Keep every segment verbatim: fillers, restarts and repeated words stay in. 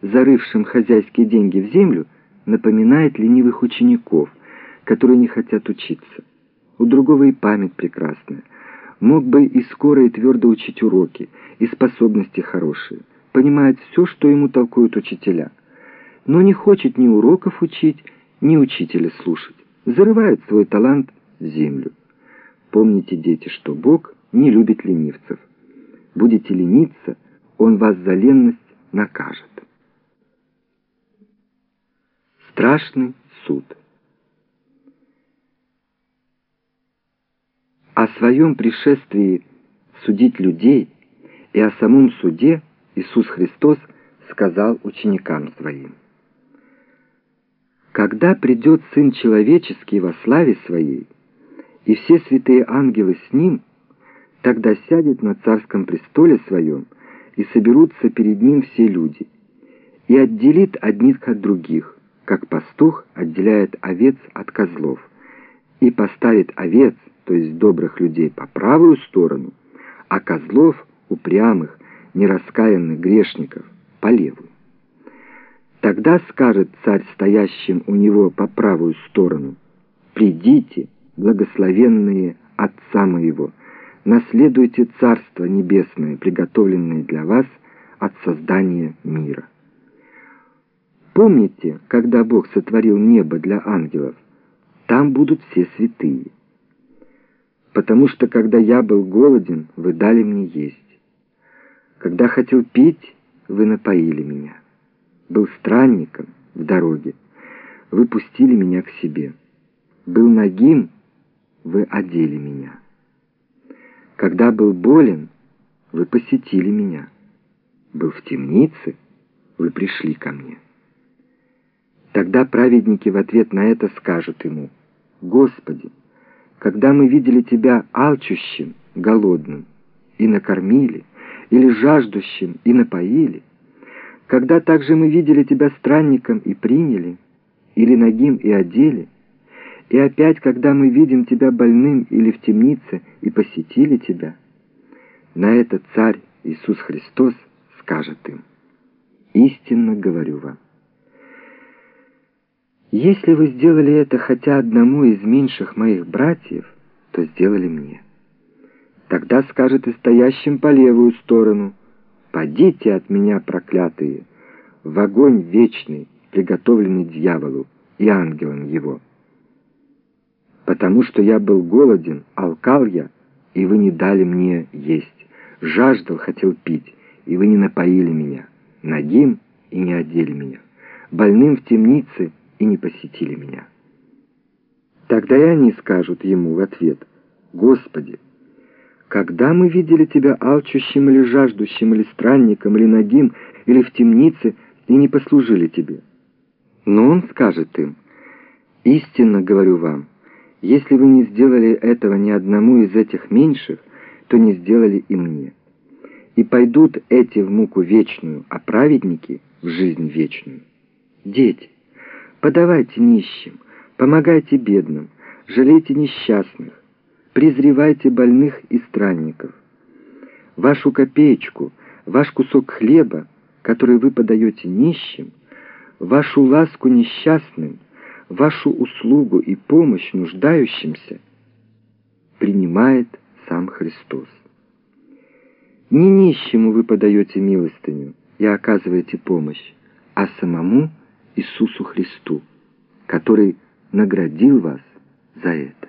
зарывшим хозяйские деньги в землю, напоминает ленивых учеников, которые не хотят учиться. У другого и память прекрасная. Мог бы и скоро, и твердо учить уроки, и способности хорошие. Понимает все, что ему толкуют учителя. Но не хочет ни уроков учить, ни учителя слушать. Зарывает свой талант в землю. Помните, дети, что Бог не любит ленивцев. Будете лениться, Он вас за ленность накажет. Страшный суд. О своем пришествии судить людей и о самом суде Иисус Христос сказал ученикам своим: «Когда придет Сын Человеческий во славе Своей, и все святые ангелы с Ним, тогда сядет на царском престоле Своем, и соберутся перед Ним все люди, и отделит одних от других, как пастух отделяет овец от козлов, и поставит овец, то есть добрых людей, по правую сторону, а козлов, упрямых, нераскаянных грешников, по левую. Тогда скажет царь стоящим у него по правую сторону: «Придите, благословенные Отца моего, наследуйте Царство Небесное, приготовленное для вас от создания мира». Помните, когда Бог сотворил небо для ангелов? Там будут все святые. Потому что, когда я был голоден, вы дали мне есть. Когда хотел пить, вы напоили меня. Был странником в дороге, вы пустили меня к себе. Был нагим, вы одели меня. Когда был болен, вы посетили меня. Был в темнице, вы пришли ко мне. Тогда праведники в ответ на это скажут ему: «Господи, когда мы видели Тебя алчущим, голодным, и накормили, или жаждущим, и напоили? Когда также мы видели Тебя странником и приняли, или нагим и одели? И опять, когда мы видим Тебя больным или в темнице и посетили Тебя?» На это Царь Иисус Христос скажет им: «Истинно говорю вам, если вы сделали это хотя одному из меньших моих братьев, то сделали мне». Тогда скажет и стоящим по левую сторону: «Падите от меня, проклятые, в огонь вечный, приготовленный дьяволу и ангелам его. Потому что я был голоден, алкал я, и вы не дали мне есть, жаждал, хотел пить, и вы не напоили меня, нагим и не одели меня, больным в темнице и не посетили меня». Тогда и они скажут ему в ответ: «Господи, когда мы видели Тебя алчущим или жаждущим, или странником, или нагим, или в темнице, и не послужили Тебе?» Но он скажет им: «Истинно говорю вам, если вы не сделали этого ни одному из этих меньших, то не сделали и мне. И пойдут эти в муку вечную, а праведники в жизнь вечную. Дети, подавайте нищим, помогайте бедным, жалейте несчастных, презревайте больных и странников. Вашу копеечку, ваш кусок хлеба, который вы подаете нищим, вашу ласку несчастным, вашу услугу и помощь нуждающимся принимает сам Христос. Не нищему вы подаете милостыню и оказываете помощь, а самому Иисусу Христу, который наградил вас за это.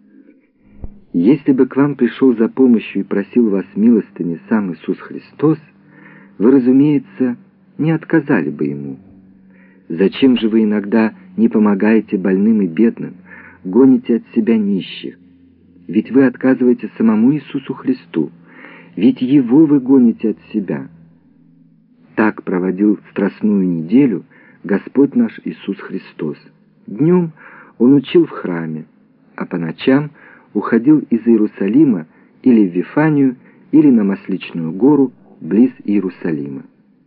Если бы к вам пришел за помощью и просил вас милостыни сам Иисус Христос, вы, разумеется, не отказали бы Ему. Зачем же вы иногда не помогаете больным и бедным, гоните от себя нищих? Ведь вы отказываете самому Иисусу Христу, ведь Его вы гоните от себя. Так проводил страстную неделю Господь наш Иисус Христос. Днем Он учил в храме, а по ночам уходил из Иерусалима или в Вифанию, или на Масличную гору близ Иерусалима.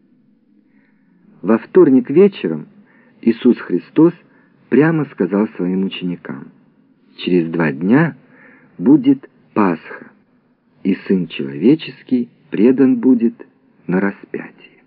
Во вторник вечером Иисус Христос прямо сказал своим ученикам: «Через два дня будет Пасха, и Сын Человеческий предан будет на распятие».